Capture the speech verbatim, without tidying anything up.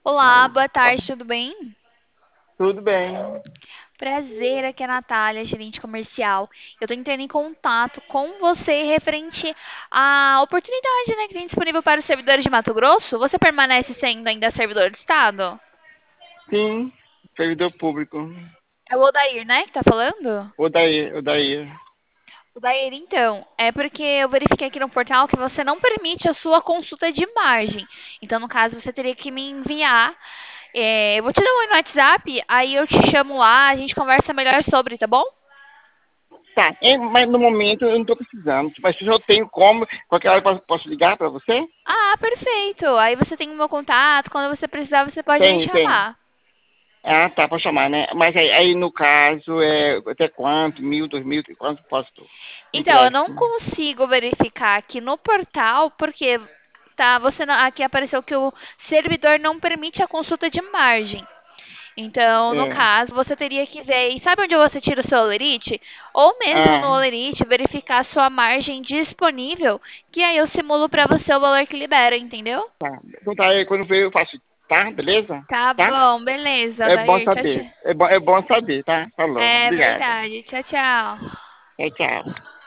Olá, boa tarde, tudo bem? Tudo bem. Prazer, aqui é a Natália, gerente comercial. Eu tô entrando em contato com você referente à oportunidade, né, que tem disponível para os servidores de Mato Grosso. Você permanece sendo ainda servidor do Estado? Sim, servidor público. É o Odair, né, que tá falando? O daí, o daí. Odair, então, é porque eu verifiquei aqui no portal que você não permite a sua consulta de margem. Então, no caso, você teria que me enviar. É, eu vou te dar um oi no WhatsApp, aí eu te chamo lá, a gente conversa melhor sobre, tá bom? Tá, é, mas no momento eu não estou precisando. Mas se eu tenho como, qualquer hora eu posso, posso ligar para você? Ah, perfeito. Aí você tem o meu contato. Quando você precisar, você pode me Tenho, tenho. chamar. Ah, tá, pode chamar, né? Mas aí, aí, no caso, é até quanto? Mil, dois mil, quanto posso o Então, eu não empréstimo? consigo verificar aqui no portal, porque tá, você não- aqui apareceu que o servidor não permite a consulta de margem. Então, no É. caso, você teria que ver. E sabe onde você tira o seu Olerite? Ou mesmo no Ah, Olerite, verificar a sua margem disponível, que aí eu simulo pra você o valor que libera, entendeu? tá. Então tá, aí quando veio eu faço, tá? Beleza? Tá Tá? bom, beleza, É bom Dair. Tchau, saber. tchau. É bom, é bom saber, tá? Falou. É Obrigado. verdade. Tchau, tchau. Tchau, tchau.